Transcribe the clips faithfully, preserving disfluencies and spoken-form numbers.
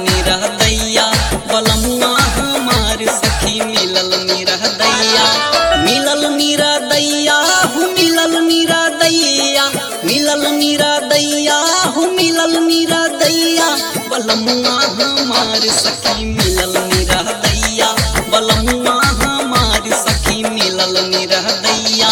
निरदैया बलमुआ हमार सखी मिलल निरदैया मिलल निरदैया हो मिलल निरदैया मिलल निरदैया हो मिलल निरदैया बलमुआ हमार सखी मिलल निरदैया बलमुआ हमार सखी मिलल निरदैया।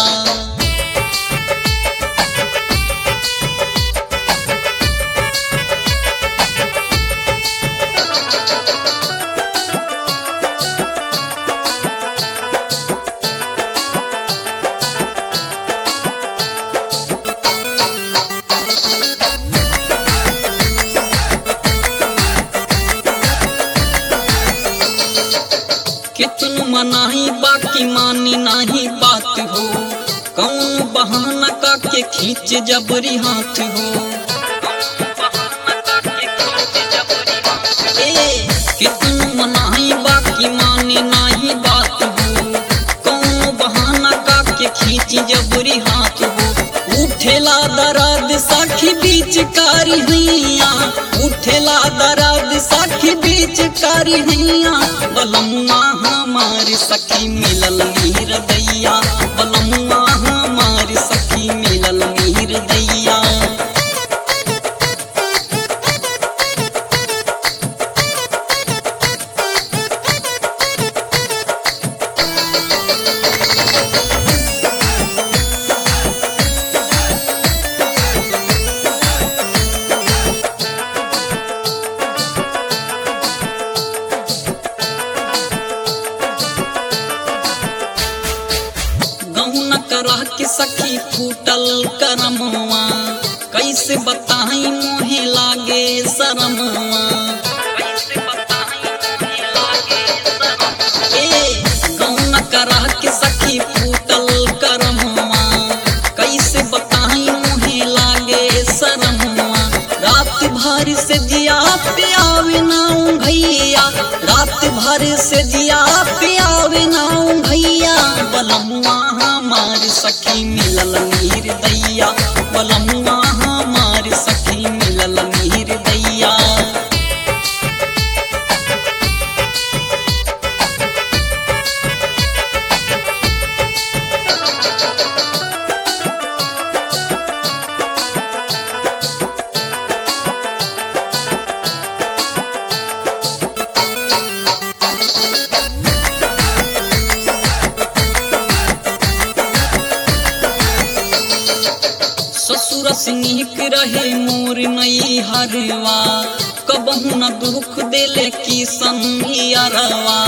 कितनु मनाही बाकी मानी नाही बात हो कौन बहाना का के खींच जबरी हाथ हो ए कितनु मनाही बाकी मानी नाही बात हो कौन बहाना का के खींच जबरी हाथ हो उठेला दर्द साखी बीच कारी हैया उठेला दर्द साखी बीच कारी हैया बलमुआ हमार सखी मिलल निरदैया बलमुआ हमार सखी मिलल निरदैया। करा के सखी फूटल करमवा कैसे बताई मोहे लागे शरमवा ए गौना करा के सखी फूटल करमवा कैसे बताई मोहे लागे शरमवा रात भर से जिया पे आवे नाऊ भैया रात भर से जिया पे आवे नाऊ भैया बलमुआ हमार सखी मिलल निरदैया बलमुआ हमार सखी मिलल निरदैया। ससुर सिनिक रहे मोर नई हरवा कबहू न दुख देले की संगियरवा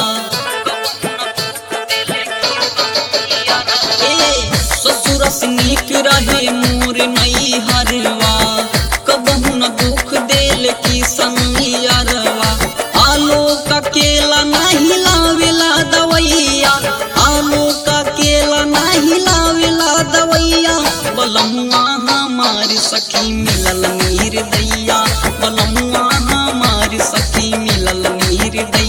ए ससुर सिनिक रहे मोर नई हरवा कबहू न दुख देले की संगियरवा आलो का केला नहीं लावेला दवैया आलो का केला नहीं लावेला दवैया बलमुआ हमार सखी मिलल निरदैया बलमुआ हमार सखी मिलल निरदैया।